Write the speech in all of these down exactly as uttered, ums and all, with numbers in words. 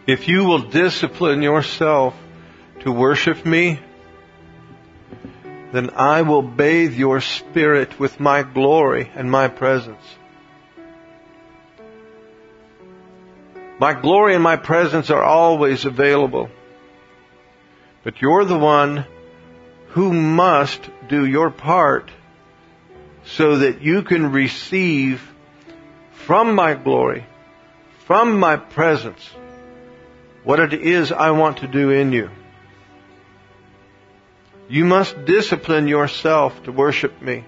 If you will discipline yourself to worship me, then I will bathe your spirit with my glory and my presence. My glory and my presence are always available. But you're the one who must do your part so that you can receive from my glory, from my presence, what it is I want to do in you. You must discipline yourself to worship me.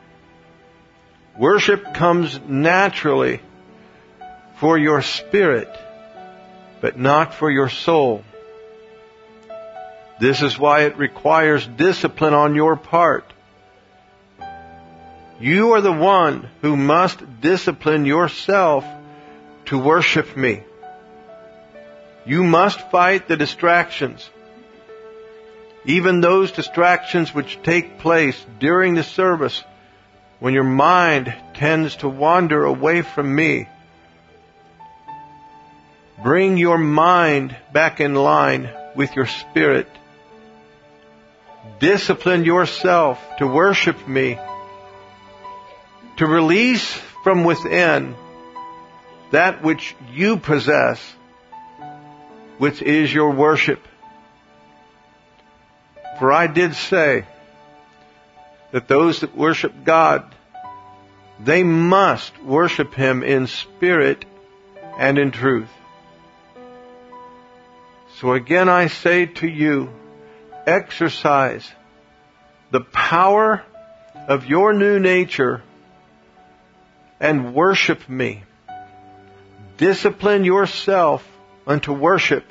Worship comes naturally for your spirit, but not for your soul. This is why it requires discipline on your part. You are the one who must discipline yourself to worship me. You must fight the distractions, even those distractions which take place during the service when your mind tends to wander away from me. Bring your mind back in line with your spirit. Discipline yourself to worship me, to release from within that which you possess, which is your worship. For I did say that those that worship God, they must worship Him in spirit and in truth. So again I say to you, exercise the power of your new nature and worship me. Discipline yourself unto worship.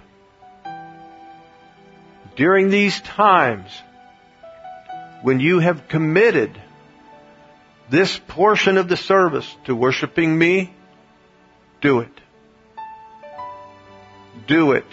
During these times when you have committed this portion of the service to worshiping me, do it. Do it.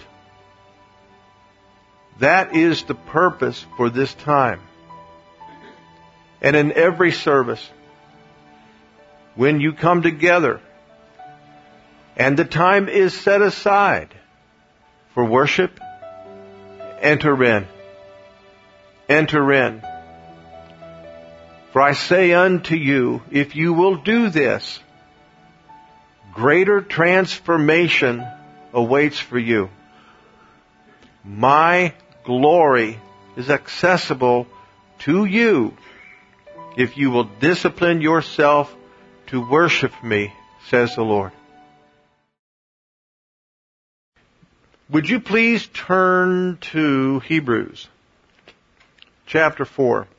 That is the purpose for this time. And in every service, when you come together and the time is set aside for worship, enter in. Enter in. For I say unto you, if you will do this, greater transformation awaits for you. My glory is accessible to you if you will discipline yourself to worship me, says the Lord. Would you please turn to Hebrews chapter four.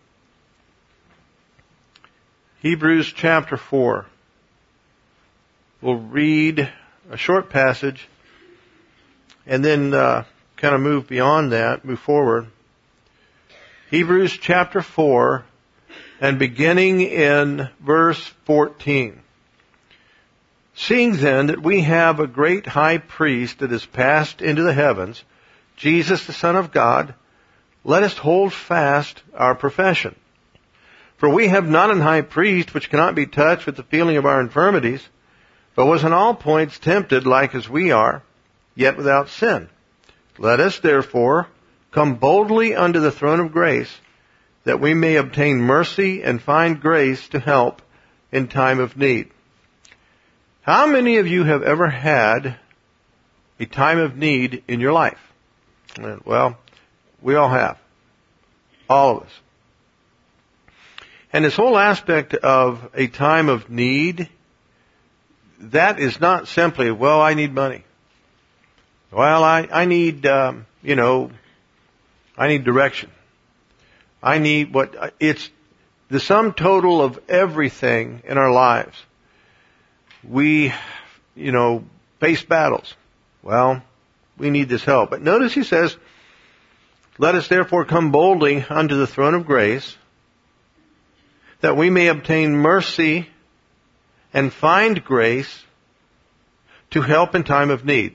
Hebrews chapter four. We'll read a short passage and then uh, kind of move beyond that, move forward. Hebrews chapter four, and beginning in verse fourteen. Seeing then that we have a great high priest that is passed into the heavens, Jesus the Son of God, let us hold fast our profession. For we have not an high priest which cannot be touched with the feeling of our infirmities, but was in all points tempted like as we are, yet without sin. Let us therefore come boldly unto the throne of grace, that we may obtain mercy and find grace to help in time of need. How many of you have ever had a time of need in your life? Well, we all have. All of us. And this whole aspect of a time of need, that is not simply, well, I need money. Well, I, I need, um, you know, I need direction. I need what, it's the sum total of everything in our lives. We, you know, face battles. Well, we need this help. But notice he says, let us therefore come boldly unto the throne of grace, that we may obtain mercy and find grace to help in time of need.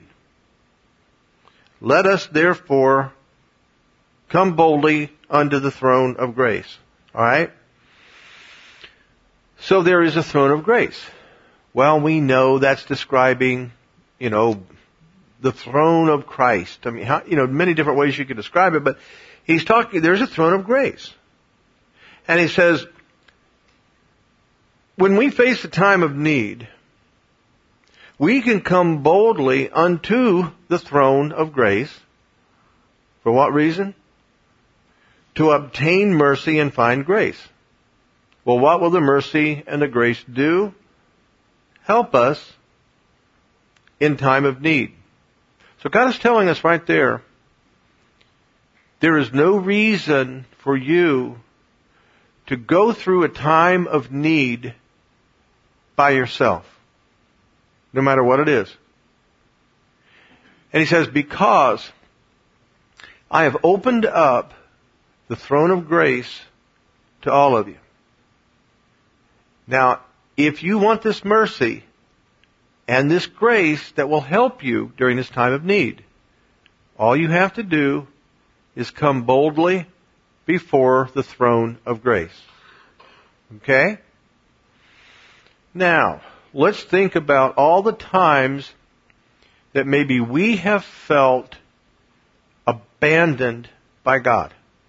Let us therefore come boldly unto the throne of grace. All right? So there is a throne of grace. Well, we know that's describing, you know, the throne of Christ. I mean, how, you know, many different ways you could describe it, but he's talking, there's a throne of grace. And he says, when we face a time of need, we can come boldly unto the throne of grace. For what reason? To obtain mercy and find grace. Well, what will the mercy and the grace do? Help us in time of need. So God is telling us right there, there is no reason for you to go through a time of need by yourself, no matter what it is. And he says, because I have opened up the throne of grace to all of you. Now, if you want this mercy and this grace that will help you during this time of need, all you have to do is come boldly before the throne of grace. Okay? Now, let's think about all the times that maybe we have felt abandoned by God.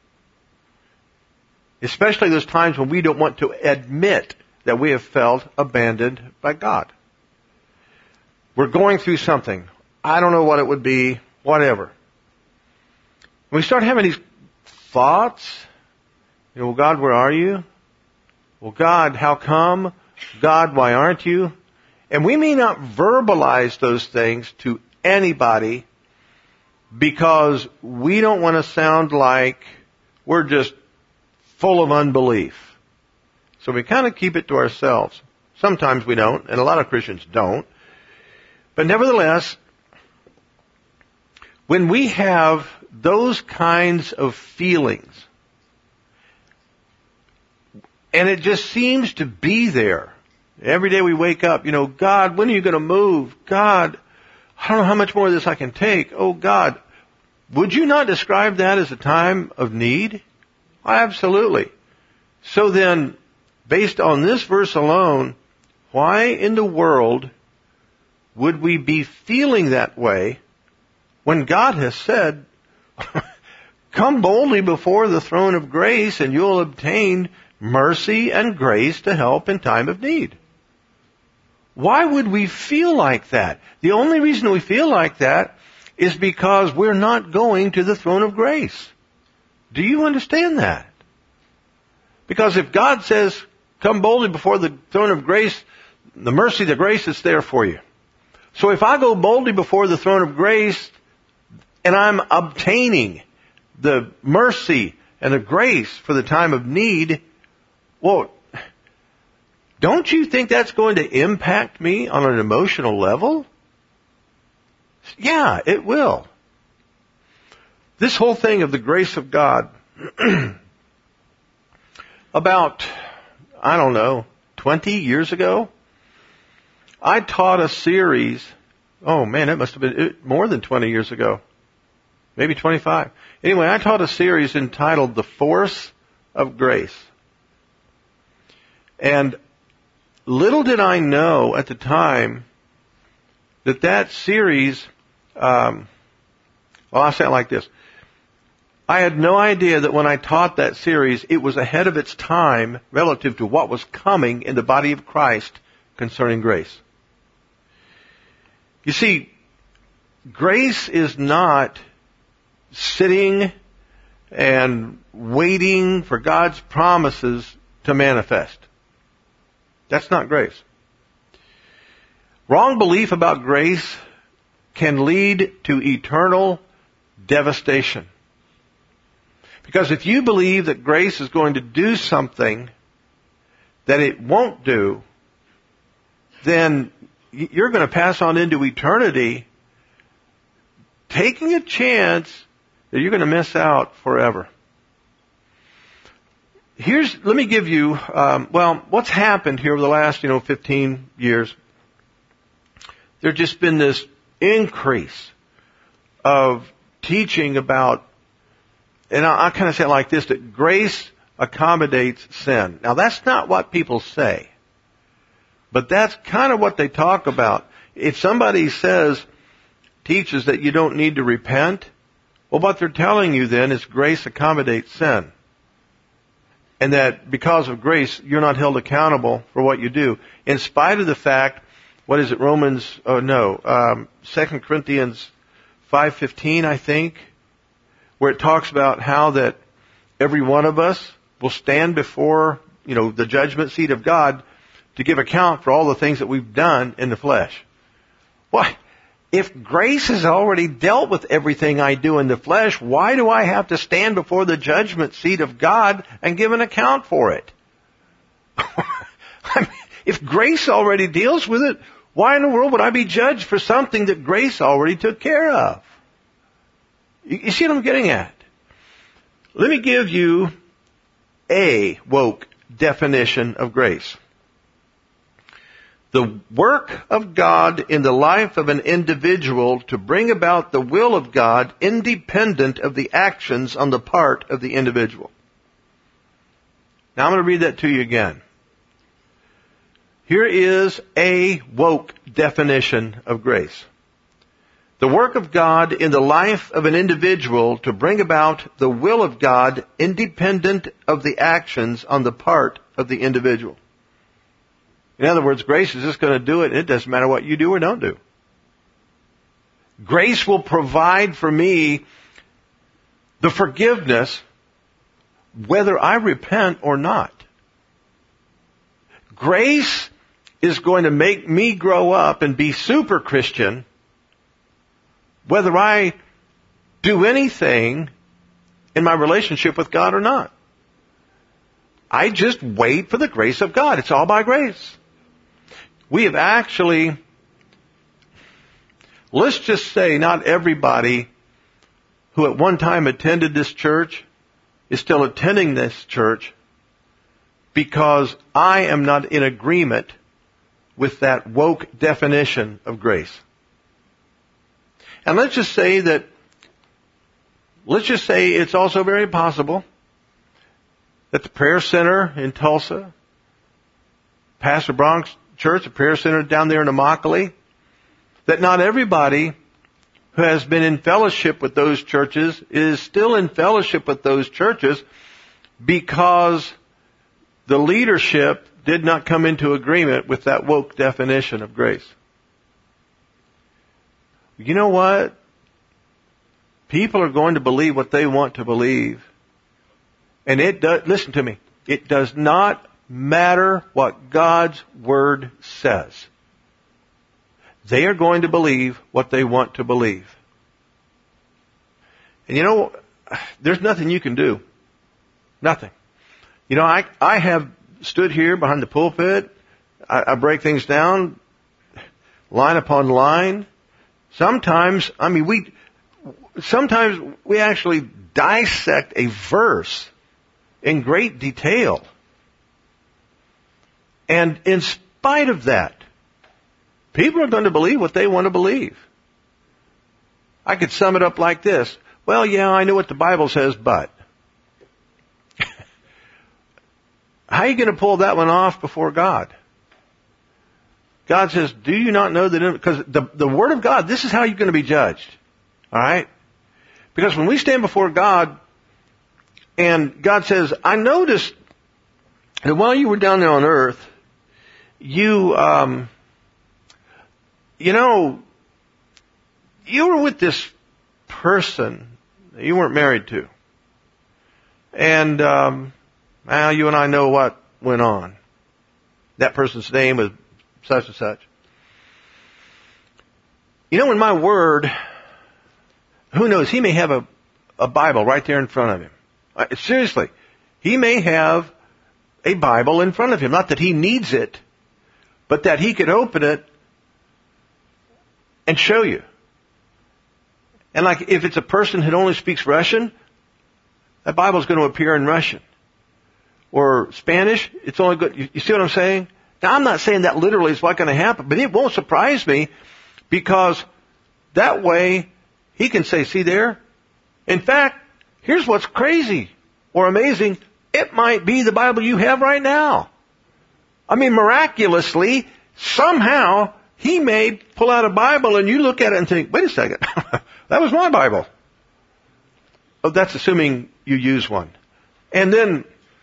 Especially those times when we don't want to admit that we have felt abandoned by God. We're going through something. I don't know what it would be, whatever. When we start having these thoughts, you know, well, God, where are you? Well, God, how come? God, why aren't you? And we may not verbalize those things to anybody because we don't want to sound like we're just full of unbelief. So we kind of keep it to ourselves. Sometimes we don't, and a lot of Christians don't. But nevertheless, when we have those kinds of feelings, and it just seems to be there, every day we wake up, you know, God, when are you going to move? God, I don't know how much more of this I can take. Oh, God, would you not describe that as a time of need? Absolutely. So then, based on this verse alone, why in the world would we be feeling that way when God has said, come boldly before the throne of grace and you'll obtain mercy and grace to help in time of need? Why would we feel like that? The only reason we feel like that is because we're not going to the throne of grace. Do you understand that? Because if God says, come boldly before the throne of grace, the mercy, the grace is there for you. So if I go boldly before the throne of grace and I'm obtaining the mercy and the grace for the time of need, well, don't you think that's going to impact me on an emotional level? Yeah, it will. This whole thing of the grace of God, about, I don't know, twenty years ago, I taught a series, oh man, it must have been more than twenty years ago, maybe twenty-five. Anyway, I taught a series entitled The Force of Grace. And little did I know at the time that that series, um, well, I'll say it like this. I had no idea that when I taught that series, it was ahead of its time relative to what was coming in the body of Christ concerning grace. You see, grace is not sitting and waiting for God's promises to manifest. That's not grace. Wrong belief about grace can lead to eternal devastation. Because if you believe that grace is going to do something that it won't do, then you're going to pass on into eternity taking a chance that you're going to miss out forever. Here's, let me give you, um, well, what's happened here over the last, you know, fifteen years. There's just been this increase of teaching about, and I, I kind of say it like this, that grace accommodates sin. Now, that's not what people say, but that's kind of what they talk about. If somebody says, teaches that you don't need to repent, well, what they're telling you then is grace accommodates sin. And that because of grace, you're not held accountable for what you do. In spite of the fact, what is it, Romans, oh no, um, Second Corinthians five fifteen, I think, where it talks about how that every one of us will stand before, you know, the judgment seat of God to give account for all the things that we've done in the flesh. Why? If grace has already dealt with everything I do in the flesh, why do I have to stand before the judgment seat of God and give an account for it? I mean, if grace already deals with it, why in the world would I be judged for something that grace already took care of? You see what I'm getting at? Let me give you a woke definition of grace. The work of God in the life of an individual to bring about the will of God independent of the actions on the part of the individual. Now I'm going to read that to you again. Here is a woke definition of grace. The work of God in the life of an individual to bring about the will of God independent of the actions on the part of the individual. In other words, grace is just going to do it. It doesn't matter what you do or don't do. Grace will provide for me the forgiveness whether I repent or not. Grace is going to make me grow up and be super Christian whether I do anything in my relationship with God or not. I just wait for the grace of God. It's all by grace. We have actually, let's just say not everybody who at one time attended this church is still attending this church because I am not in agreement with that woke definition of grace. And let's just say that, let's just say it's also very possible that the prayer center in Tulsa, Pastor Bronx Church, a prayer center down there in Immokalee, that not everybody who has been in fellowship with those churches is still in fellowship with those churches because the leadership did not come into agreement with that woke definition of grace. You know what? People are going to believe what they want to believe. And it does, listen to me, it does not matter what God's Word says. They are going to believe what they want to believe. And you know, there's nothing you can do. Nothing. You know, I, I have stood here behind the pulpit. I, I break things down, line upon line. Sometimes, I mean, we, sometimes we actually dissect a verse in great detail. And in spite of that, people are going to believe what they want to believe. I could sum it up like this. Well, yeah, I know what the Bible says, but. How are you going to pull that one off before God? God says, do you not know that, because the, the Word of God, this is how you're going to be judged. Alright? Because when we stand before God, and God says, I noticed that while you were down there on earth, you, um, you know, you were with this person that you weren't married to. And, um, well, you and I know what went on. That person's name was such and such. You know, in my Word, who knows, he may have a, a Bible right there in front of him. Uh, seriously, he may have a Bible in front of him. Not that he needs it, but that he could open it and show you. And like if it's a person who only speaks Russian, that Bible is going to appear in Russian. Or Spanish, it's only good. You, you see what I'm saying? Now, I'm not saying that literally is what's going to happen, but it won't surprise me because that way he can say, see there? In fact, here's what's crazy or amazing. It might be the Bible you have right now. I mean, miraculously, somehow, He may pull out a Bible and you look at it and think, wait a second, that was my Bible. Oh, that's assuming you use one. And then,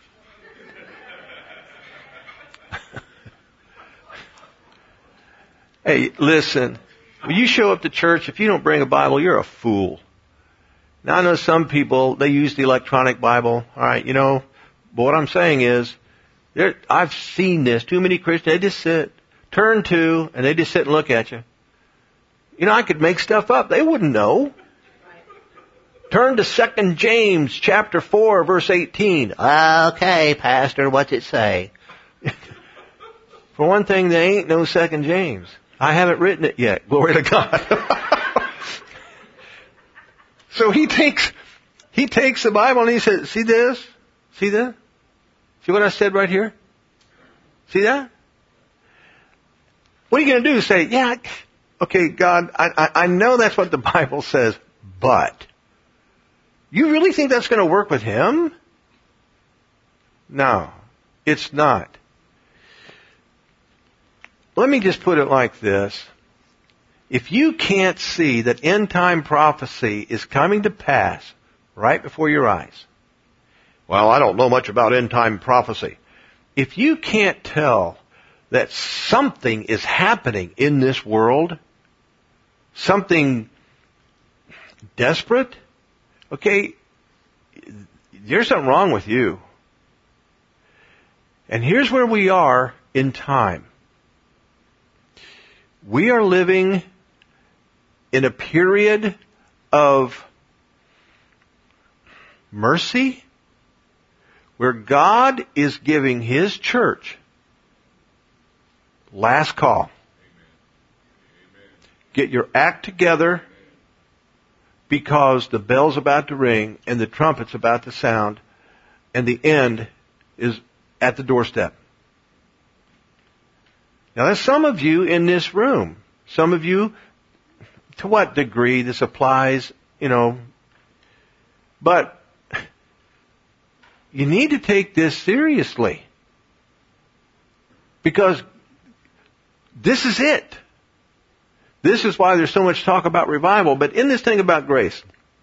hey, listen, when you show up to church, if you don't bring a Bible, you're a fool. Now I know some people, they use the electronic Bible. All right, you know, but what I'm saying is, there, I've seen this. Too many Christians, they just sit, turn to, and they just sit and look at you. You know, I could make stuff up. They wouldn't know. Turn to Second James chapter four, verse eighteen. Okay, Pastor, what's it say? For one thing, there ain't no Second James. I haven't written it yet. Glory to God. So he takes, he takes the Bible and he says, see this? See that? See what I said right here? See that? What are you going to do? Say, yeah, okay, God, I, I, I know that's what the Bible says, but you really think that's going to work with him? No, it's not. Let me just put it like this. If you can't see that end time prophecy is coming to pass right before your eyes, well, I don't know much about end time prophecy. If you can't tell that something is happening in this world, something desperate, okay, there's something wrong with you. And here's where we are in time. We are living in a period of mercy where God is giving His church last call. Get your act together because the bell's about to ring and the trumpet's about to sound and the end is at the doorstep. Now there's some of you in this room. Some of you, to what degree this applies, you know, but you need to take this seriously. Because this is it. This is why there's so much talk about revival. But in this thing about grace,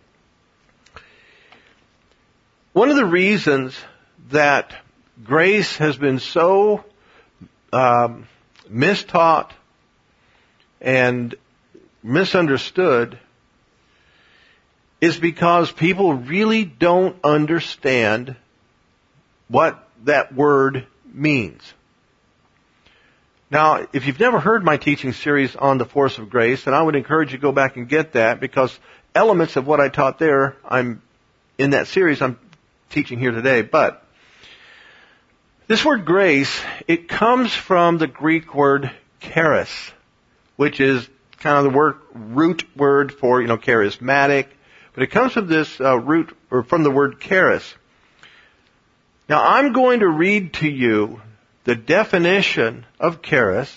one of the reasons that grace has been so um, mistaught and misunderstood is because people really don't understand what that word means. Now, if you've never heard my teaching series on the force of grace, then I would encourage you to go back and get that, because elements of what I taught there, I'm in that series I'm teaching here today. But this word grace, it comes from the Greek word charis, which is kind of the word, root word for, you know, charismatic. But it comes from this uh, root, or from the word charis. Now, I'm going to read to you the definition of charis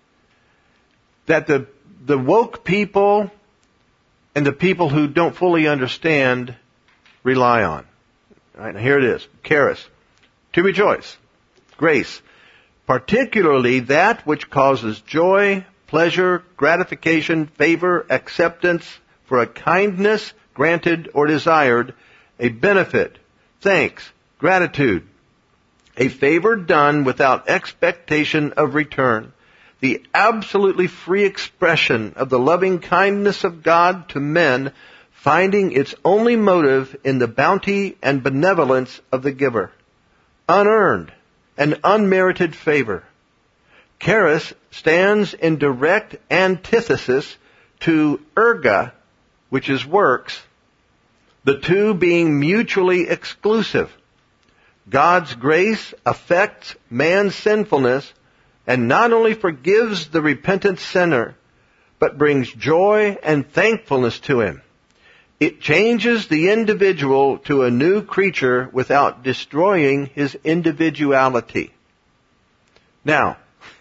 that the the woke people and the people who don't fully understand rely on. All right, now here it is. Charis. To rejoice. Grace. Particularly that which causes joy, pleasure, gratification, favor, acceptance for a kindness granted or desired, a benefit, thanks, gratitude, a favor done without expectation of return, the absolutely free expression of the loving kindness of God to men, finding its only motive in the bounty and benevolence of the giver. Unearned and unmerited favor. Charis stands in direct antithesis to erga, which is works, the two being mutually exclusive. God's grace affects man's sinfulness and not only forgives the repentant sinner, but brings joy and thankfulness to him. It changes the individual to a new creature without destroying his individuality. Now,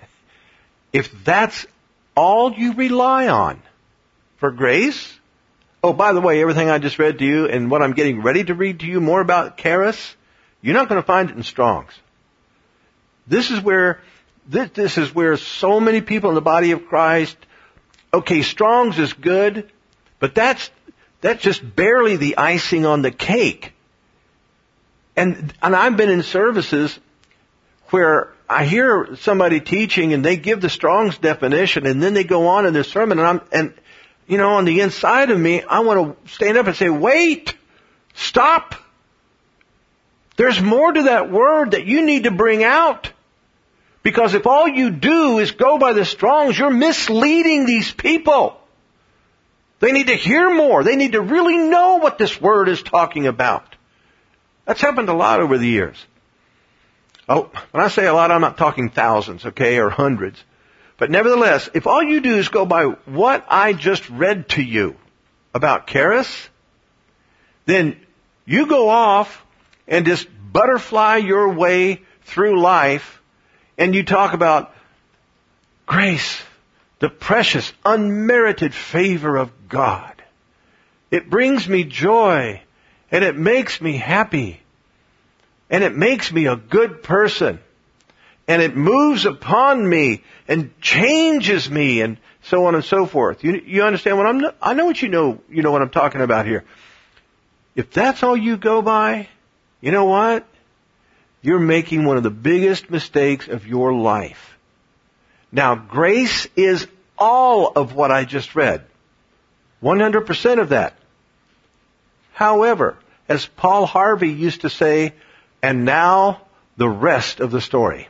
if that's all you rely on for grace, oh, by the way, everything I just read to you and what I'm getting ready to read to you more about charis, you're not going to find it in Strong's. This is where this, this is where so many people in the body of Christ, okay, Strong's is good, but that's, that's just barely the icing on the cake. And, and I've been in services where I hear somebody teaching and they give the Strong's definition and then they go on in their sermon and I'm, and, you know, on the inside of me, I want to stand up and say, wait, stop. There's more to that word that you need to bring out. Because if all you do is go by the Strong's, you're misleading these people. They need to hear more. They need to really know what this word is talking about. That's happened a lot over the years. Oh, when I say a lot, I'm not talking thousands, okay, or hundreds. But nevertheless, if all you do is go by what I just read to you about charis, then you go off and just butterfly your way through life, and you talk about grace, the precious, unmerited favor of God. It brings me joy, and it makes me happy, and it makes me a good person, and it moves upon me and changes me, and so on and so forth. You, you understand what I'm? I know what you know. You know what I'm talking about here. If that's all you go by, you know what? You're making one of the biggest mistakes of your life. Now, grace is all of what I just read. one hundred percent of that. However, as Paul Harvey used to say, and now the rest of the story.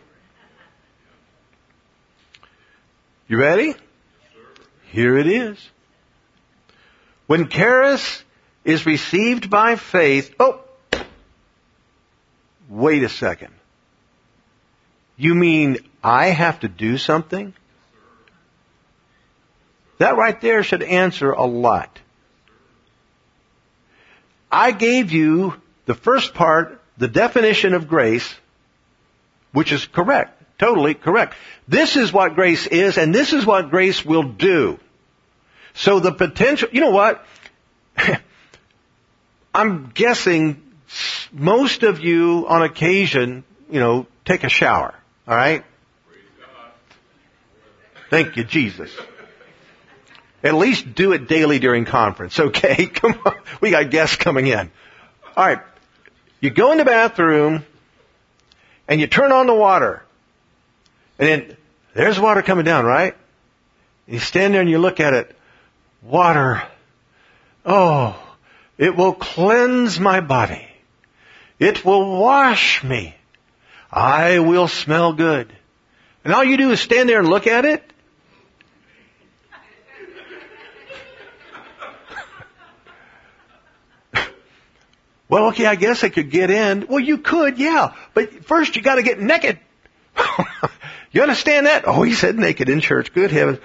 You ready? Here it is. When charis is received by faith, oh, wait a second. You mean I have to do something? That right there should answer a lot. I gave you the first part, the definition of grace, which is correct, totally correct. This is what grace is, and this is what grace will do. So the potential, you know what? I'm guessing most of you on occasion, you know, take a shower, all right? Thank you, Jesus. At least do it daily during conference, okay? Come on. We got guests coming in. All right. You go in the bathroom and you turn on the water. And then there's water coming down, right? You stand there and you look at it. Water. Oh, it will cleanse my body. It will wash me. I will smell good. And all you do is stand there and look at it. Well, okay, I guess I could get in. Well, you could, yeah. But first you got to get naked. You understand that? Oh, he said naked in church. Good heavens.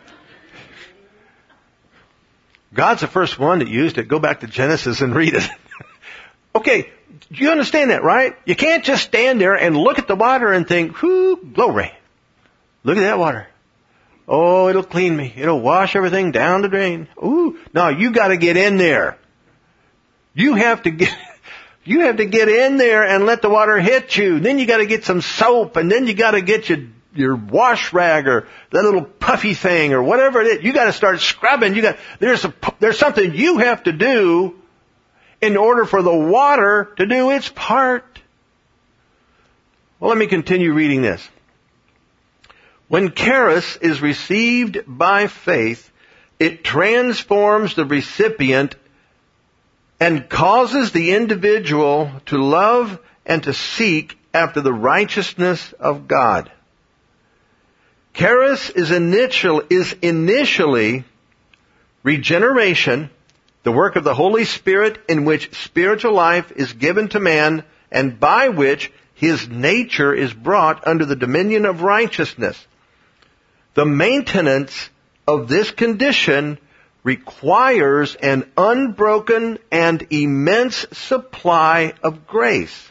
God's the first one that used it. Go back to Genesis and read it. Okay, you understand that, right? You can't just stand there and look at the water and think, whoo, glory. Look at that water. Oh, it'll clean me. It'll wash everything down the drain. Ooh, no, you got to get in there. You have to get, you have to get in there and let the water hit you. Then you got to get some soap, and then you got to get your your wash rag or that little puffy thing or whatever it is. You got to start scrubbing. You got there's a there's something you have to do in order for the water to do its part. Well, let me continue reading this. When charis is received by faith, it transforms the recipient and causes the individual to love and to seek after the righteousness of God. Charis is initial, is initially regeneration, the work of the Holy Spirit in which spiritual life is given to man and by which his nature is brought under the dominion of righteousness. The maintenance of this condition requires an unbroken and immense supply of grace.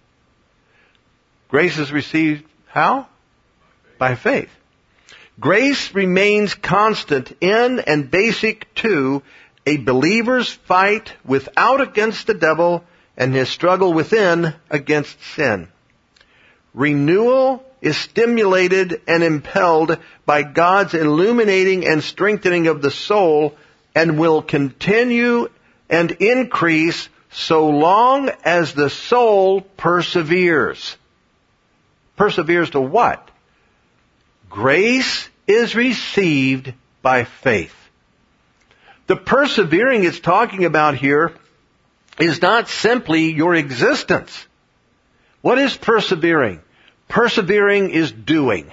Grace is received how? By faith. Grace remains constant in and basic to a believer's fight without against the devil and his struggle within against sin. Renewal is stimulated and impelled by God's illuminating and strengthening of the soul and will continue and increase so long as the soul perseveres. Perseveres to what? Grace is received by faith. The persevering it's talking about here is not simply your existence. What is persevering? Persevering is doing.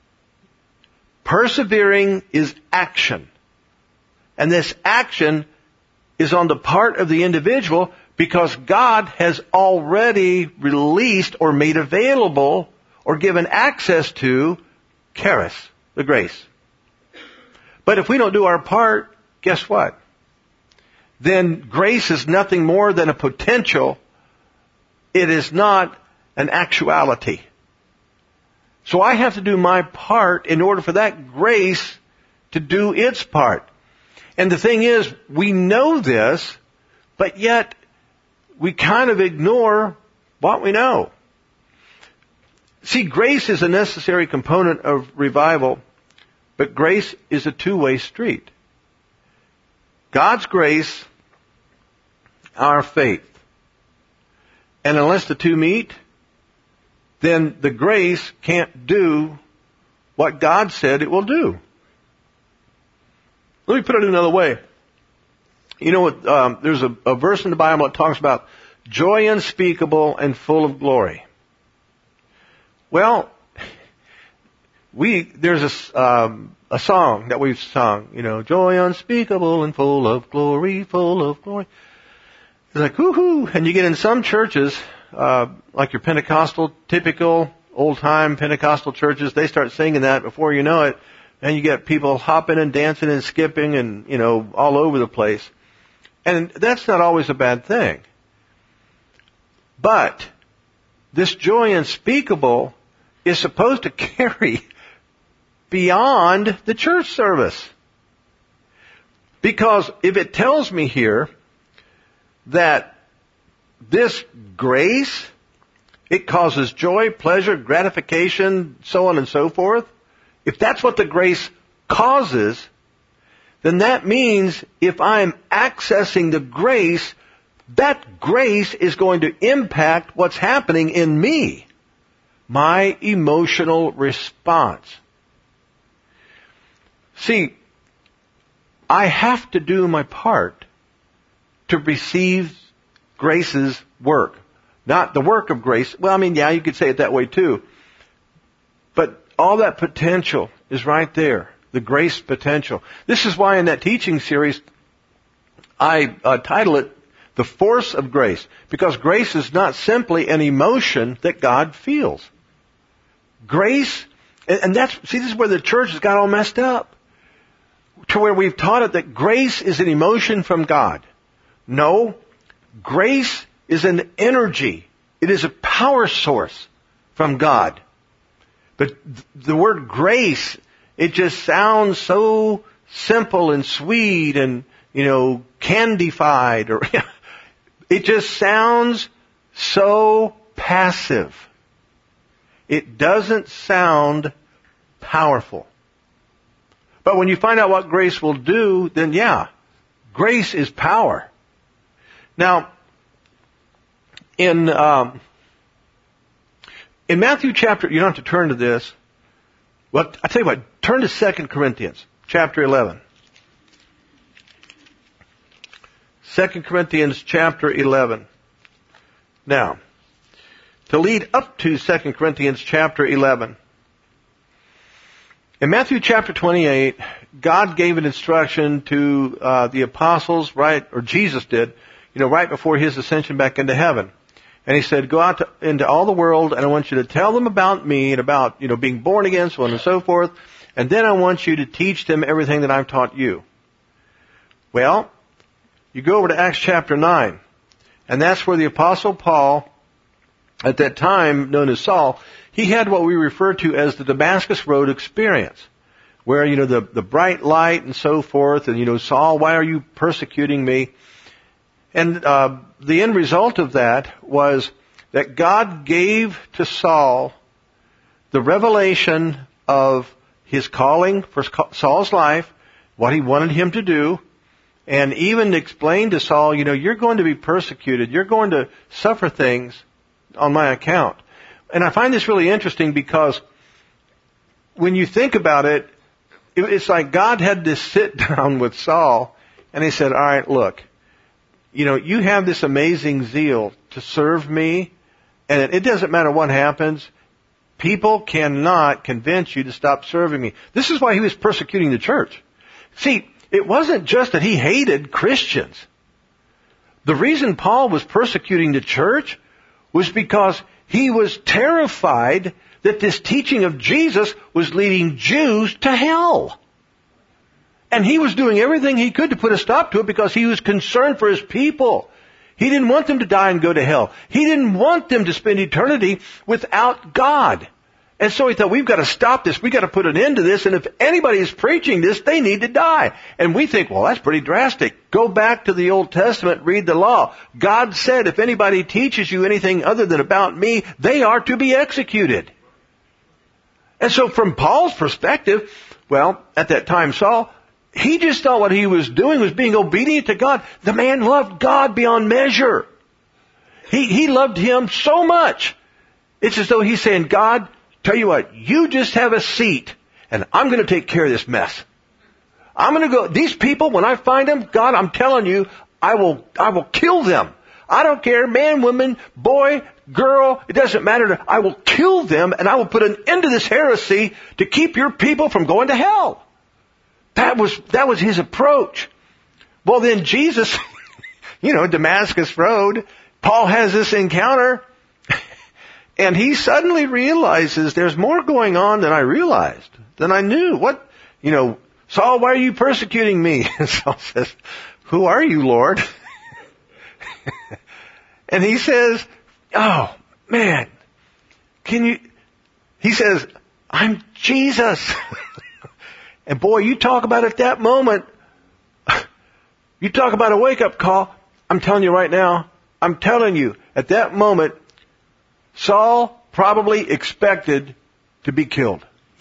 Persevering is action. And this action is on the part of the individual because God has already released or made available or given access to charis, the grace. But if we don't do our part, guess what? Then grace is nothing more than a potential. It is not an actuality. So I have to do my part in order for that grace to do its part. And the thing is, we know this, but yet we kind of ignore what we know. See, grace is a necessary component of revival, but grace is a two-way street. God's grace, our faith. And unless the two meet, then the grace can't do what God said it will do. Let me put it another way. You know what, um, there's a, a verse in the Bible that talks about joy unspeakable and full of glory. Well, we, there's a, um, a song that we've sung, you know, joy unspeakable and full of glory, full of glory. It's like, whoo-hoo. And you get in some churches, uh, like your Pentecostal, typical old-time Pentecostal churches, they start singing that before you know it, and you get people hopping and dancing and skipping and, you know, all over the place. And that's not always a bad thing. But this joy unspeakable is supposed to carry beyond the church service. Because if it tells me here that this grace, it causes joy, pleasure, gratification, so on and so forth, if that's what the grace causes, then that means if I'm accessing the grace, that grace is going to impact what's happening in me, my emotional response. See, I have to do my part to receive grace's work. Not the work of grace. Well, I mean, yeah, you could say it that way too. But all that potential is right there. The grace potential. This is why in that teaching series, I uh, title it The Force of Grace. Because grace is not simply an emotion that God feels. Grace, and, and that's, see, this is where the church has got all messed up. To where we've taught it that grace is an emotion from God. No, grace is an energy. It is a power source from God. But the word grace, it just sounds so simple and sweet and, you know, candified, or it just sounds so passive. It doesn't sound powerful. But when you find out what grace will do, then yeah, grace is power. Now, in um, in Matthew chapter, you don't have to turn to this. Well, I tell you what, turn to Second Corinthians chapter eleven. Second Corinthians chapter eleven. Now, to lead up to Second Corinthians chapter eleven, in Matthew chapter twenty-eight, God gave an instruction to uh, the apostles, right, or Jesus did, you know, right before His ascension back into heaven. And He said, go out to, into all the world, and I want you to tell them about me and about, you know, being born again, so on and so forth. And then I want you to teach them everything that I've taught you. Well, you go over to Acts chapter nine, and that's where the apostle Paul, at that time known as Saul, he had what we refer to as the Damascus Road experience, where, you know, the, the bright light and so forth, and, you know, Saul, why are you persecuting me? And uh, the end result of that was that God gave to Saul the revelation of his calling for Saul's life, what he wanted him to do, and even explained to Saul, you know, you're going to be persecuted. You're going to suffer things on my account. And I find this really interesting because when you think about it, it's like God had to sit down with Saul and he said, all right, look, you know, you have this amazing zeal to serve me, and it doesn't matter what happens. People cannot convince you to stop serving me. This is why he was persecuting the church. See, it wasn't just that he hated Christians. The reason Paul was persecuting the church was because he was terrified that this teaching of Jesus was leading Jews to hell. And he was doing everything he could to put a stop to it because he was concerned for his people. He didn't want them to die and go to hell. He didn't want them to spend eternity without God. And so he thought, we've got to stop this. We've got to put an end to this. And if anybody is preaching this, they need to die. And we think, well, that's pretty drastic. Go back to the Old Testament, read the law. God said, if anybody teaches you anything other than about me, they are to be executed. And so from Paul's perspective, well, at that time, Saul, he just thought what he was doing was being obedient to God. The man loved God beyond measure. He, he loved him so much. It's as though he's saying, God, tell you what, you just have a seat, and I'm going to take care of this mess. I'm going to go, these people, when I find them, God, I'm telling you, I will, I will kill them. I don't care, man, woman, boy, girl, it doesn't matter. I will kill them, and I will put an end to this heresy to keep your people from going to hell. That was, that was his approach. Well, then Jesus, you know, Damascus Road, Paul has this encounter, and he suddenly realizes there's more going on than I realized, than I knew. What, you know, Saul, why are you persecuting me? And Saul says, who are you, Lord? And he says, oh, man, can you, he says, I'm Jesus. And boy, you talk about at that moment, you talk about a wake-up call. I'm telling you right now, I'm telling you, at that moment, Saul probably expected to be killed.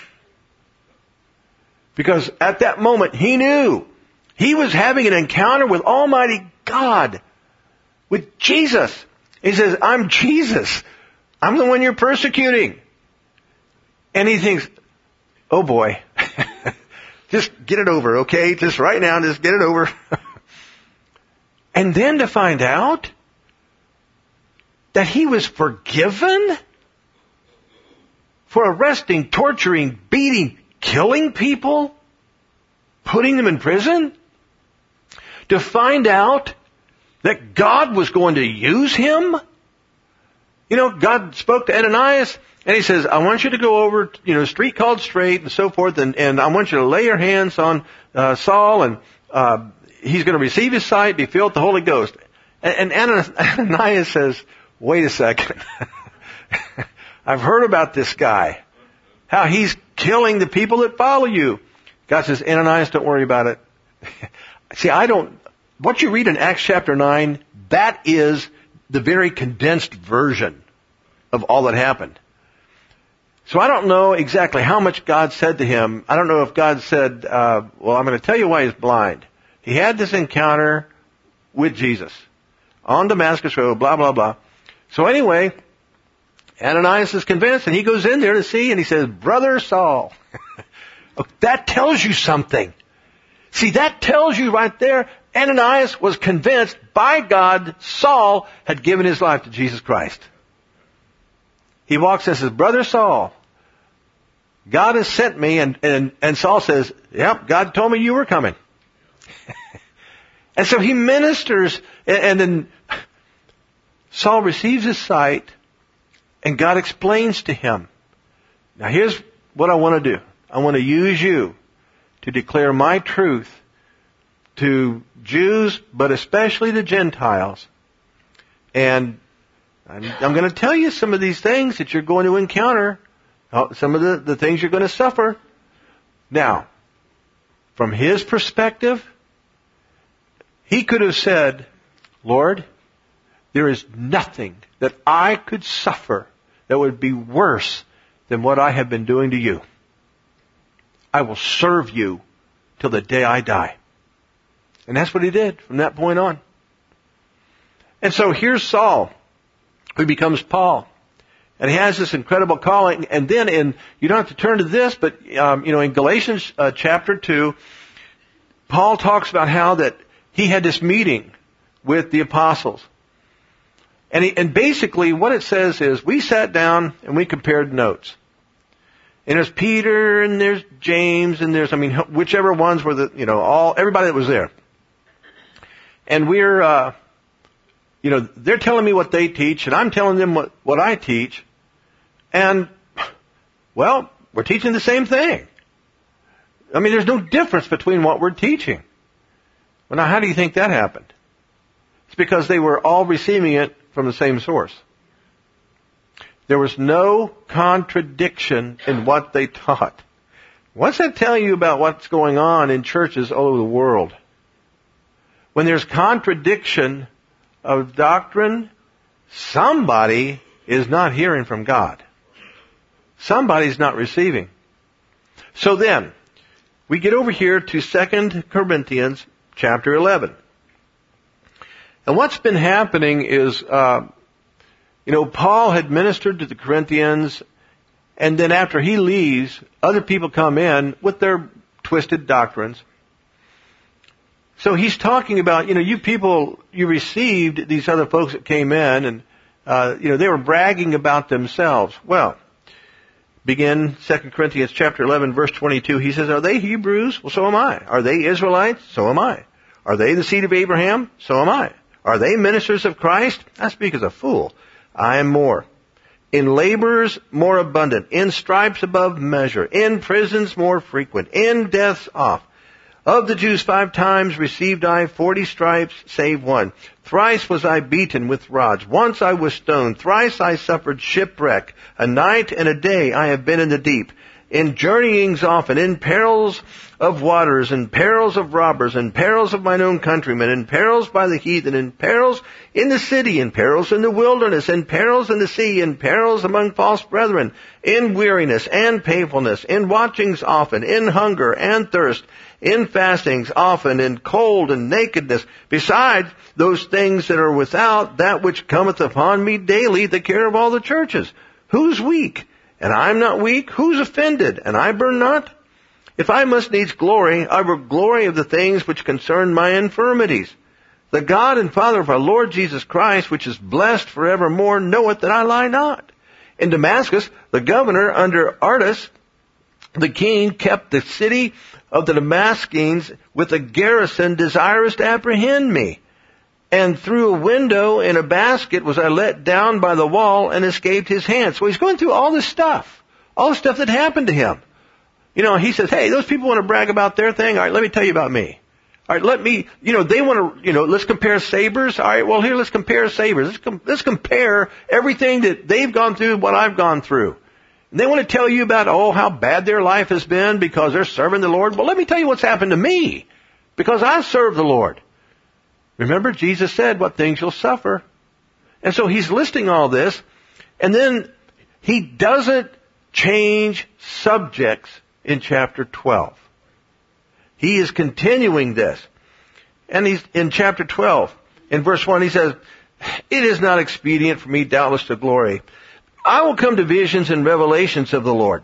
Because at that moment, he knew he was having an encounter with Almighty God, with Jesus. He says, I'm Jesus. I'm the one you're persecuting. And he thinks, oh boy, just get it over, okay? Just right now, just get it over. And then to find out that he was forgiven for arresting, torturing, beating, killing people, putting them in prison, to find out that God was going to use him. You know, God spoke to Ananias, and he says, I want you to go over, you know, a street called Straight and so forth, and, and I want you to lay your hands on uh, Saul, and uh, he's going to receive his sight, be filled with the Holy Ghost. And, and Ananias says, wait a second. I've heard about this guy, how he's killing the people that follow you. God says, Ananias, don't worry about it. See, I don't, what you read in Acts chapter nine, that is the very condensed version of all that happened. So I don't know exactly how much God said to him. I don't know if God said, uh, well, I'm going to tell you why he's blind. He had this encounter with Jesus on Damascus Road, blah, blah, blah. So anyway, Ananias is convinced, and he goes in there to see, and he says, Brother Saul. That tells you something. See, that tells you right there, Ananias was convinced by God Saul had given his life to Jesus Christ. He walks and says, Brother Saul, God has sent me, and, and, and Saul says, yep, God told me you were coming. And so he ministers, and, and then Saul receives his sight, and God explains to him. Now here's what I want to do. I want to use you to declare my truth to Jews, but especially to Gentiles. And I'm, I'm going to tell you some of these things that you're going to encounter, some of the, the things you're going to suffer. Now, from his perspective, he could have said, Lord, there is nothing that I could suffer that would be worse than what I have been doing to you. I will serve you till the day I die. And that's what he did from that point on. And so here's Saul, who becomes Paul. And he has this incredible calling. And then in, you don't have to turn to this, but, um, you know, in Galatians uh, chapter two, Paul talks about how that he had this meeting with the apostles. And, he, and basically what it says is we sat down and we compared notes. And there's Peter and there's James and there's, I mean, whichever ones were the, you know, all, everybody that was there. And we're, uh, you know, they're telling me what they teach and I'm telling them what, what I teach. And, well, we're teaching the same thing. I mean, there's no difference between what we're teaching. Well, now, how do you think that happened? It's because they were all receiving it from the same source. There was no contradiction in what they taught. What's that tell you about what's going on in churches all over the world? When there's contradiction of doctrine, somebody is not hearing from God. Somebody's not receiving. So then, we get over here to Second Corinthians chapter eleven. And what's been happening is, uh, you know, Paul had ministered to the Corinthians, and then after he leaves, other people come in with their twisted doctrines. So he's talking about, you know, you people, you received these other folks that came in, and, uh, you know, they were bragging about themselves. Well, begin Second Corinthians chapter eleven, verse twenty-two. He says, are they Hebrews? Well, so am I. Are they Israelites? So am I. Are they the seed of Abraham? So am I. Are they ministers of Christ? I speak as a fool. I am more. In labors more abundant. In stripes above measure. In prisons more frequent. In deaths oft. Of the Jews five times received I forty stripes, save one. Thrice was I beaten with rods. Once I was stoned. Thrice I suffered shipwreck. A night and a day I have been in the deep. In journeyings often, in perils of waters, in perils of robbers, in perils of mine own countrymen, in perils by the heathen, in perils in the city, in perils in the wilderness, in perils in the sea, in perils among false brethren, in weariness and painfulness, in watchings often, in hunger and thirst, in fastings often, in cold and nakedness, besides those things that are without, that which cometh upon me daily, the care of all the churches. Who's weak? And I'm not weak. Who's offended? And I burn not? If I must needs glory, I will glory of the things which concern my infirmities. The God and Father of our Lord Jesus Christ, which is blessed forevermore, knoweth that I lie not. In Damascus, the governor under Artas, the king, kept the city of the Damascenes with a garrison desirous to apprehend me. And through a window in a basket was I let down by the wall and escaped his hand. So he's going through all this stuff. All the stuff that happened to him. You know, he says, hey, those people want to brag about their thing. All right, let me tell you about me. All right, let me, you know, they want to, you know, let's compare sabers. All right, well, here, let's compare sabers. Let's, com- let's compare everything that they've gone through, what I've gone through. And they want to tell you about, oh, how bad their life has been because they're serving the Lord. Well, let me tell you what's happened to me because I serve the Lord. Remember, Jesus said what things you'll suffer. And so he's listing all this, and then he doesn't change subjects in chapter twelve. He is continuing this. And he's in chapter twelve, in verse one, he says, it is not expedient for me doubtless to glory. I will come to visions and revelations of the Lord.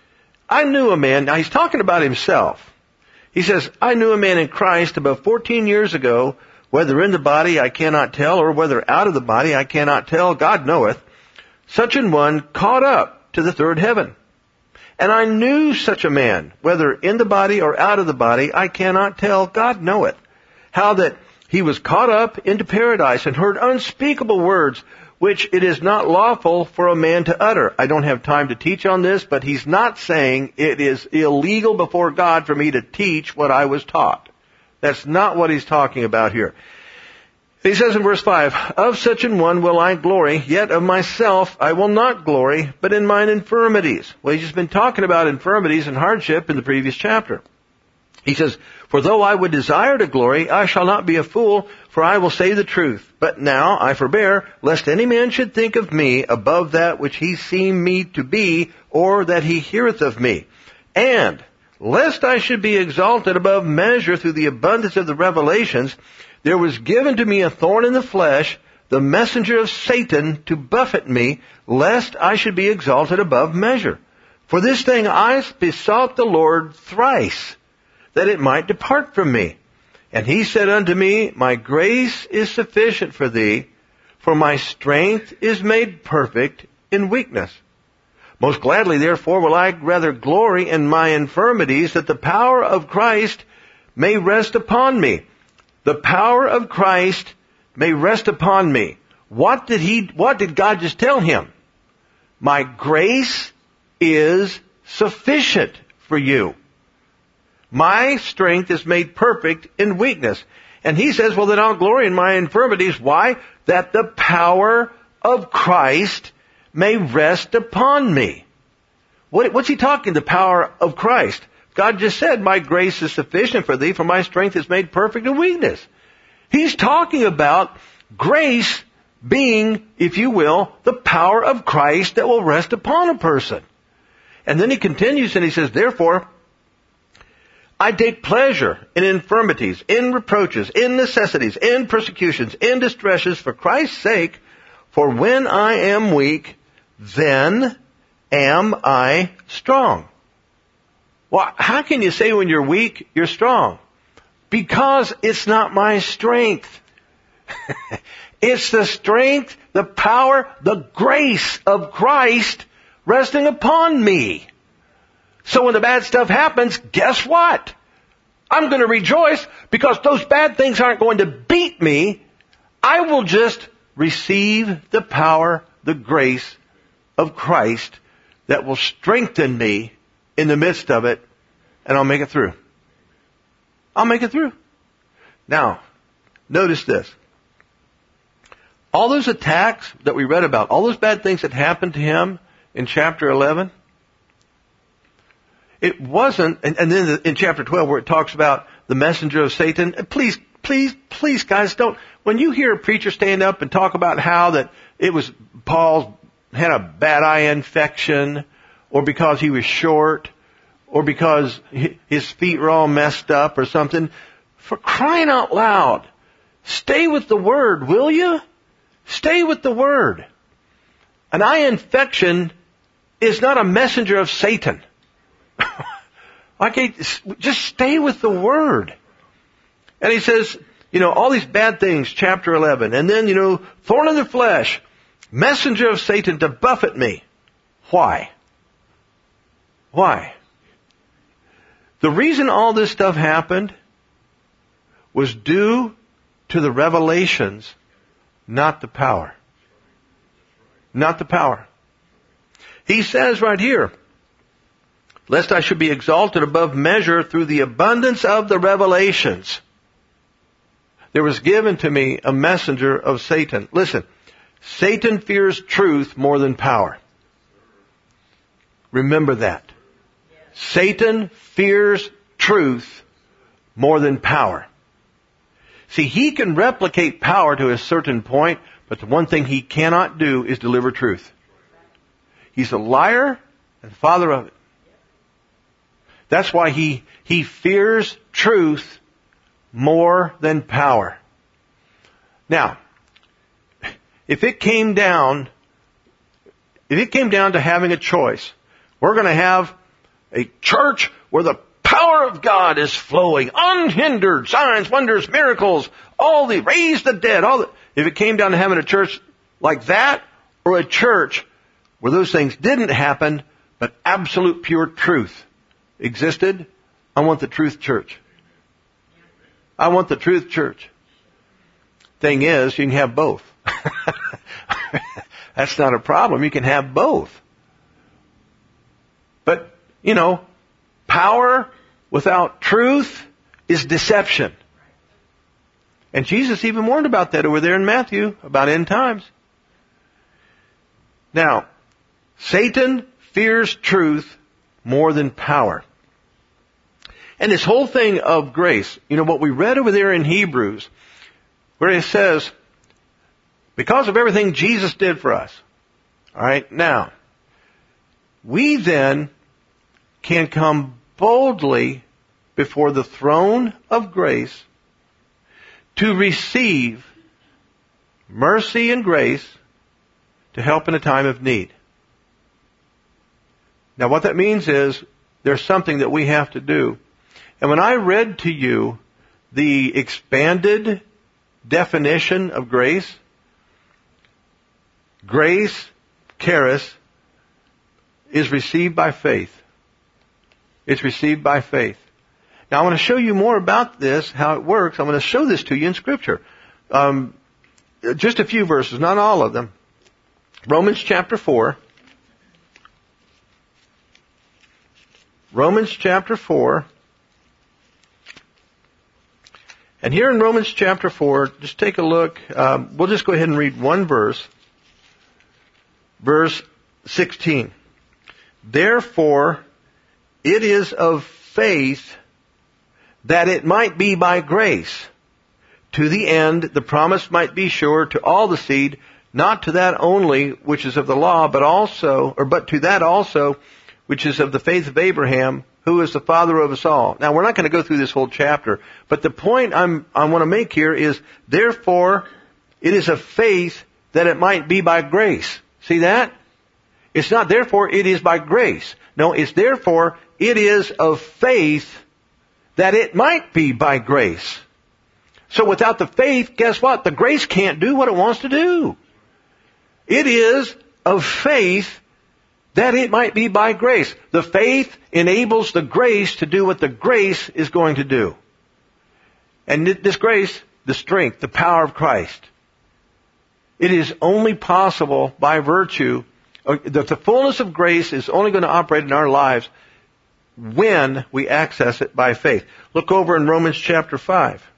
I knew a man, now he's talking about himself. He says, I knew a man in Christ about fourteen years ago, whether in the body I cannot tell, or whether out of the body I cannot tell, God knoweth. Such an one caught up to the third heaven. And I knew such a man, whether in the body or out of the body, I cannot tell, God knoweth. How that he was caught up into paradise and heard unspeakable words, which it is not lawful for a man to utter. I don't have time to teach on this, but he's not saying it is illegal before God for me to teach what I was taught. That's not what he's talking about here. He says in verse five, of such an one will I glory, yet of myself I will not glory, but in mine infirmities. Well, he's just been talking about infirmities and hardship in the previous chapter. He says, For though I would desire to glory, I shall not be a fool, for I will say the truth. But now I forbear, lest any man should think of me above that which he seemed me to be, or that he heareth of me. And lest I should be exalted above measure through the abundance of the revelations, there was given to me a thorn in the flesh, the messenger of Satan, to buffet me, lest I should be exalted above measure. For this thing I besought the Lord thrice, that it might depart from me. And he said unto me, My grace is sufficient for thee, for my strength is made perfect in weakness. Most gladly, therefore, will I rather glory in my infirmities, that the power of Christ may rest upon me. The power of Christ may rest upon me. What did he, what did God just tell him? My grace is sufficient for you. My strength is made perfect in weakness. And he says, well, then I'll glory in my infirmities. Why? That the power of Christ may rest upon me. What, what's he talking? The power of Christ. God just said, my grace is sufficient for thee, for my strength is made perfect in weakness. He's talking about grace being, if you will, the power of Christ that will rest upon a person. And then he continues and he says, therefore, I take pleasure in infirmities, in reproaches, in necessities, in persecutions, in distresses for Christ's sake. For when I am weak, then am I strong. Well, how can you say when you're weak, you're strong? Because it's not my strength. It's the strength, the power, the grace of Christ resting upon me. So when the bad stuff happens, guess what? I'm going to rejoice because those bad things aren't going to beat me. I will just receive the power, the grace of Christ that will strengthen me in the midst of it, and I'll make it through. I'll make it through. Now, notice this. All those attacks that we read about, all those bad things that happened to him in chapter eleven, it wasn't, and, and then in chapter twelve where it talks about the messenger of Satan, please, please, please guys don't, when you hear a preacher stand up and talk about how that it was Paul had a bad eye infection, or because he was short, or because his feet were all messed up or something, for crying out loud, stay with the Word, will you? Stay with the Word. An eye infection is not a messenger of Satan. Okay, just stay with the Word. And he says, you know, all these bad things, chapter eleven. And then, you know, thorn in the flesh, messenger of Satan to buffet me. Why? Why? The reason all this stuff happened was due to the revelations, not the power. Not the power. He says right here, lest I should be exalted above measure through the abundance of the revelations. There was given to me a messenger of Satan. Listen, Satan fears truth more than power. Remember that. Satan fears truth more than power. See, he can replicate power to a certain point, but the one thing he cannot do is deliver truth. He's a liar and father of it. That's why he, he fears truth more than power. Now, if it came down, if it came down to having a choice, we're going to have a church where the power of God is flowing, unhindered, signs, wonders, miracles, all the, raise the dead, all the, if it came down to having a church like that, or a church where those things didn't happen, but absolute pure truth existed, I want the truth church. I want the truth church. Thing is, you can have both. That's not a problem. You can have both. But, you know, power without truth is deception. And Jesus even warned about that over there in Matthew, about end times. Now, Satan fears truth more than power. And this whole thing of grace, you know, what we read over there in Hebrews, where it says, because of everything Jesus did for us. All right, now, we then can come boldly before the throne of grace to receive mercy and grace to help in a time of need. Now, what that means is there's something that we have to do. And when I read to you the expanded definition of grace, grace, charis, is received by faith. It's received by faith. Now I want to show you more about this, how it works. I'm going to show this to you in Scripture. Um, just a few verses, not all of them. Romans chapter four. Romans chapter four. And here in Romans chapter four, just take a look. Um, we'll just go ahead and read one verse. Verse sixteen. Therefore, it is of faith that it might be by grace, to the end the promise might be sure to all the seed, not to that only which is of the law, but also, or but to that also which is of the faith of Abraham, who is the father of us all. Now, we're not going to go through this whole chapter, but the point I'm, I want to make here is, therefore, it is of faith that it might be by grace. See that? It's not therefore it is by grace. No, it's therefore it is of faith that it might be by grace. So without the faith, guess what? The grace can't do what it wants to do. It is of faith that it might be by grace. The faith enables the grace to do what the grace is going to do. And this grace, the strength, the power of Christ, it is only possible by virtue, that the fullness of grace is only going to operate in our lives when we access it by faith. Look over in Romans chapter five.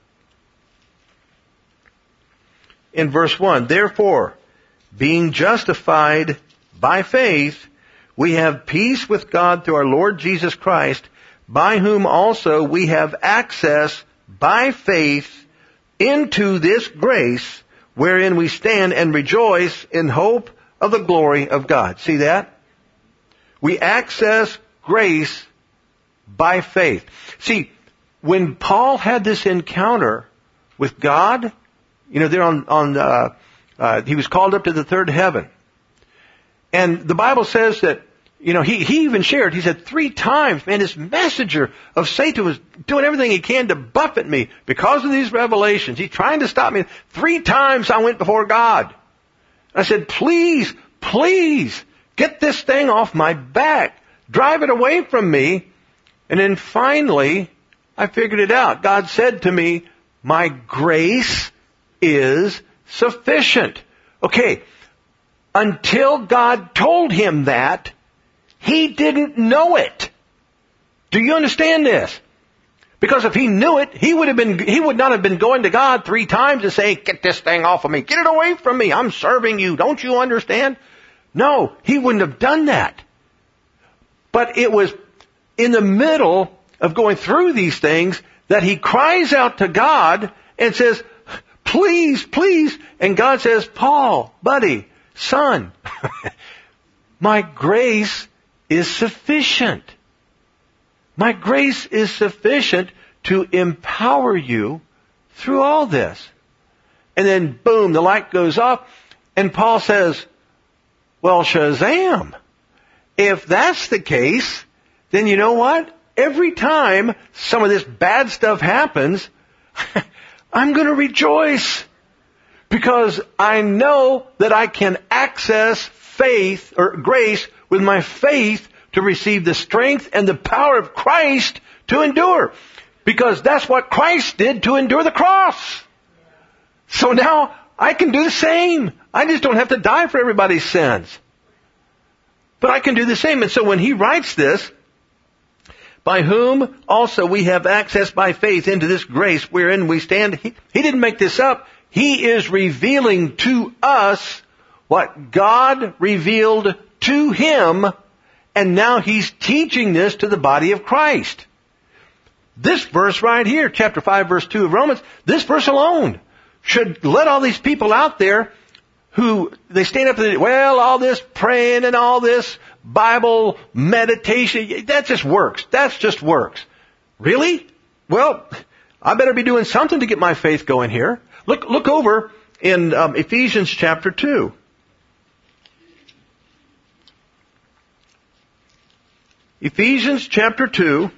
In verse one, therefore, being justified by faith, we have peace with God through our Lord Jesus Christ, by whom also we have access by faith into this grace wherein we stand and rejoice in hope of the glory of God. See that? We access grace by faith. See, when Paul had this encounter with God, you know, there on, on uh, uh, he was called up to the third heaven. And the Bible says that, you know, he, he even shared, he said three times, man, this messenger of Satan was doing everything he can to buffet me because of these revelations. He's trying to stop me. Three times I went before God. I said, please, please, get this thing off my back. Drive it away from me. And then finally, I figured it out. God said to me, my grace is sufficient. Okay, until God told him that, he didn't know it. Do you understand this? Because if he knew it, he would have been, he would not have been going to God three times and saying, get this thing off of me. Get it away from me. I'm serving you. Don't you understand? No, he wouldn't have done that. But it was in the middle of going through these things that he cries out to God and says, please, please. And God says, Paul, buddy, son, my grace is sufficient. My grace is sufficient to empower you through all this. And then, boom, the light goes off, and Paul says, well, Shazam. If that's the case, then you know what? Every time some of this bad stuff happens, I'm going to rejoice. Because I know that I can access faith or grace with my faith to receive the strength and the power of Christ to endure. Because that's what Christ did to endure the cross. So now I can do the same. I just don't have to die for everybody's sins. But I can do the same. And so when he writes this, by whom also we have access by faith into this grace wherein we stand. He, he didn't make this up. He is revealing to us what God revealed to him, and now he's teaching this to the body of Christ. This verse right here, chapter five, verse two of Romans, this verse alone should let all these people out there who, they stand up and, well, all this praying and all this Bible meditation, that just works. That's just works. Really? Well, I better be doing something to get my faith going here. Look, look over in um, Ephesians chapter two. Ephesians chapter two.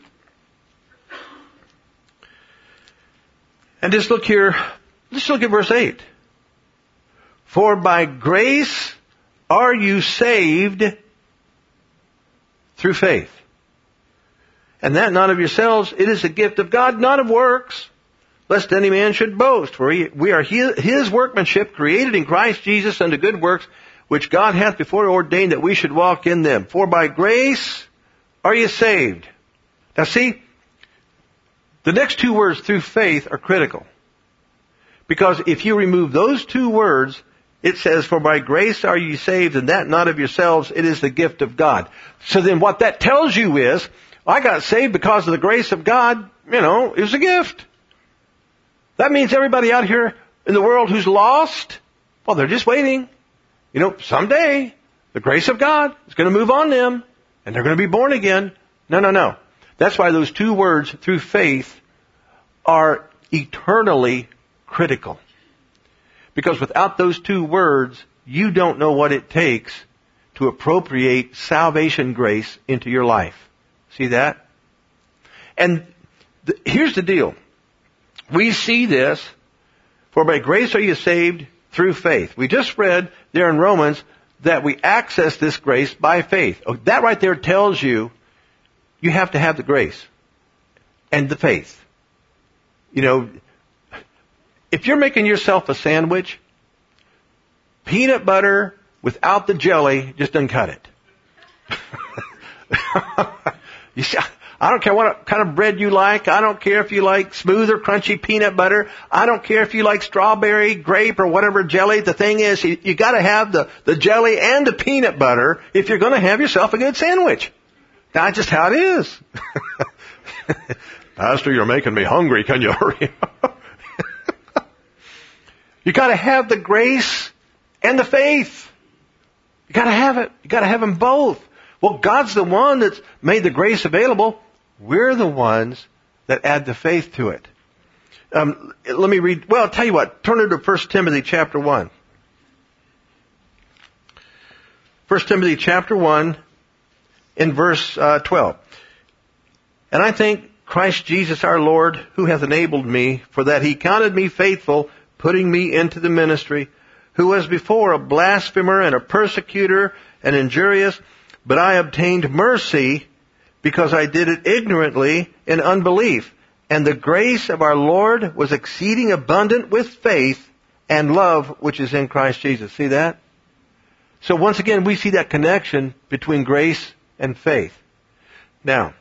And just look here, just look at verse eight. For by grace are you saved through faith. And that not of yourselves, it is a gift of God, not of works, lest any man should boast. For we are his workmanship, created in Christ Jesus unto good works, which God hath before ordained that we should walk in them. For by grace are you saved. Now see, the next two words, through faith, are critical. Because if you remove those two words, it says, for by grace are you saved, and that not of yourselves, it is the gift of God. So then what that tells you is, I got saved because of the grace of God, you know, it was a gift. That means everybody out here in the world who's lost, well, they're just waiting. You know, someday, the grace of God is going to move on them, and they're going to be born again. No, no, no. That's why those two words, through faith, are eternally critical. Because without those two words, you don't know what it takes to appropriate salvation grace into your life. See that? And th- here's the deal. We see this, for by grace are you saved through faith. We just read there in Romans that we access this grace by faith. Oh, that right there tells you you have to have the grace and the faith. You know, if you're making yourself a sandwich, peanut butter without the jelly just doesn't cut it. You see, I don't care what kind of bread you like. I don't care if you like smooth or crunchy peanut butter. I don't care if you like strawberry, grape, or whatever jelly. The thing is, you, you got to have the, the jelly and the peanut butter if you're going to have yourself a good sandwich. That's just how it is. Pastor, you're making me hungry. Can you hurry up? You got to have the grace and the faith. You got to have it. You got to have them both. Well, God's the one that's made the grace available. We're the ones that add the faith to it. Um, let me read. Well, I'll tell you what. Turn to First Timothy chapter one. First Timothy chapter one in verse uh, twelve. And I thank Christ Jesus our Lord, who hath enabled me, for that he counted me faithful, putting me into the ministry, who was before a blasphemer and a persecutor and injurious, but I obtained mercy because I did it ignorantly in unbelief. And the grace of our Lord was exceeding abundant with faith and love which is in Christ Jesus. See that? So once again, we see that connection between grace and faith. Now,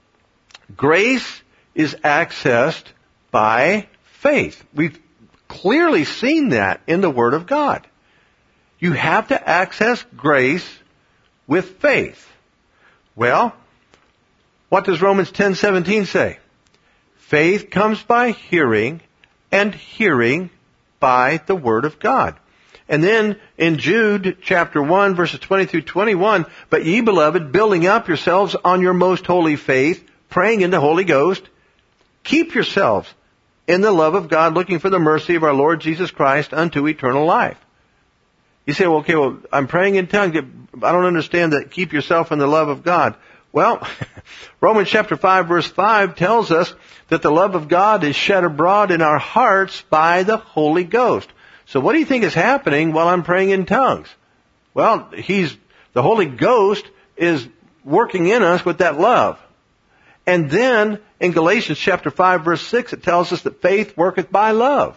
grace is accessed by faith. We've clearly seen that in the Word of God. You have to access grace with faith. Well, what does Romans ten seventeen say? Faith comes by hearing, and hearing by the Word of God. And then in Jude chapter one, verses twenty through twenty-one, but ye beloved, building up yourselves on your most holy faith, praying in the Holy Ghost, keep yourselves in the love of God, looking for the mercy of our Lord Jesus Christ unto eternal life. You say, well, okay, well, I'm praying in tongues. I don't understand that. Keep yourself in the love of God. Well, Romans chapter five, verse five tells us that the love of God is shed abroad in our hearts by the Holy Ghost. So what do you think is happening while I'm praying in tongues? Well, he's, the Holy Ghost is working in us with that love. And then in Galatians chapter five, verse six, it tells us that faith worketh by love.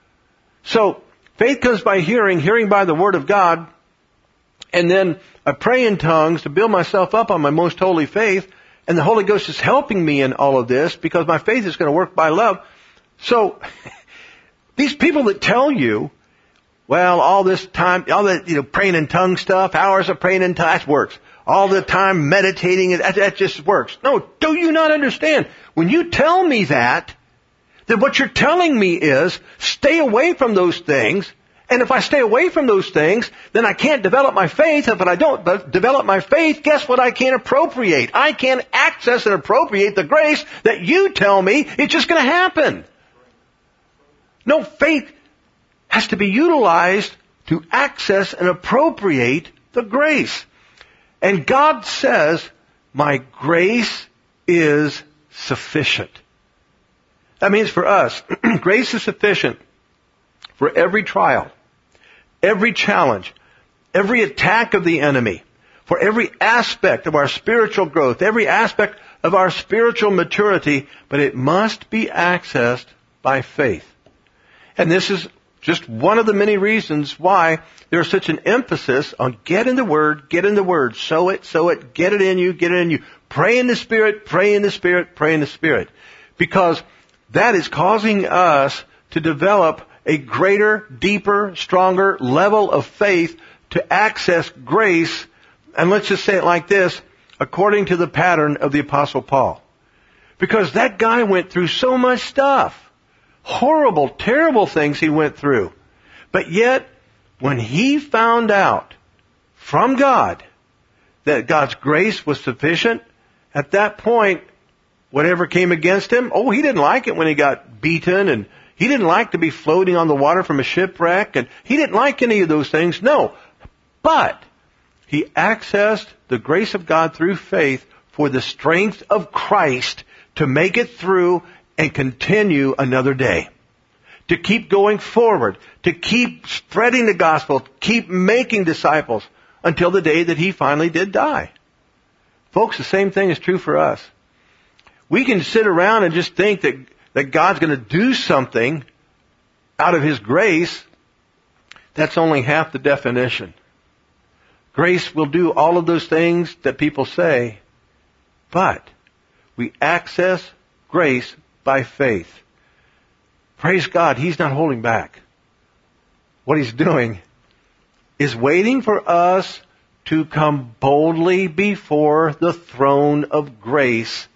So faith comes by hearing, hearing by the Word of God, and then I pray in tongues to build myself up on my most holy faith, and the Holy Ghost is helping me in all of this because my faith is going to work by love. So these people that tell you, well, all this time, all that, you know, praying in tongues stuff, hours of praying in tongues, works. all the time meditating, that, that just works. No, do you not understand? When you tell me that, then what you're telling me is, stay away from those things. And if I stay away from those things, then I can't develop my faith. If I don't develop my faith, guess what I can't appropriate? I can't access and appropriate the grace that you tell me it's just going to happen. No, faith has to be utilized to access and appropriate the grace. And God says, my grace is sufficient. That means for us, grace is sufficient for every trial, every challenge, every attack of the enemy, for every aspect of our spiritual growth, every aspect of our spiritual maturity, but it must be accessed by faith. And this is just one of the many reasons why there's such an emphasis on get in the Word, get in the Word, sow it, sow it, get it in you, get it in you. Pray in the Spirit, pray in the Spirit, pray in the Spirit. Because that is causing us to develop a greater, deeper, stronger level of faith to access grace, and let's just say it like this, according to the pattern of the Apostle Paul. Because that guy went through so much stuff. Horrible, terrible things he went through. But yet, when he found out from God that God's grace was sufficient, at that point, whatever came against him, oh, he didn't like it when he got beaten, and he didn't like to be floating on the water from a shipwreck, and he didn't like any of those things. No. But he accessed the grace of God through faith for the strength of Christ to make it through and continue another day. To keep going forward. To keep spreading the gospel. Keep making disciples until the day that he finally did die. Folks, the same thing is true for us. We can sit around and just think that, that God's going to do something out of His grace. That's only half the definition. Grace will do all of those things that people say, but we access grace by faith. Praise God, He's not holding back. What He's doing is waiting for us to come boldly before the throne of grace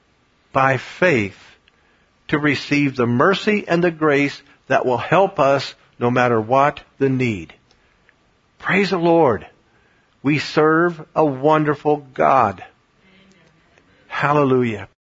by faith to receive the mercy and the grace that will help us no matter what the need. Praise the Lord. We serve a wonderful God. Hallelujah.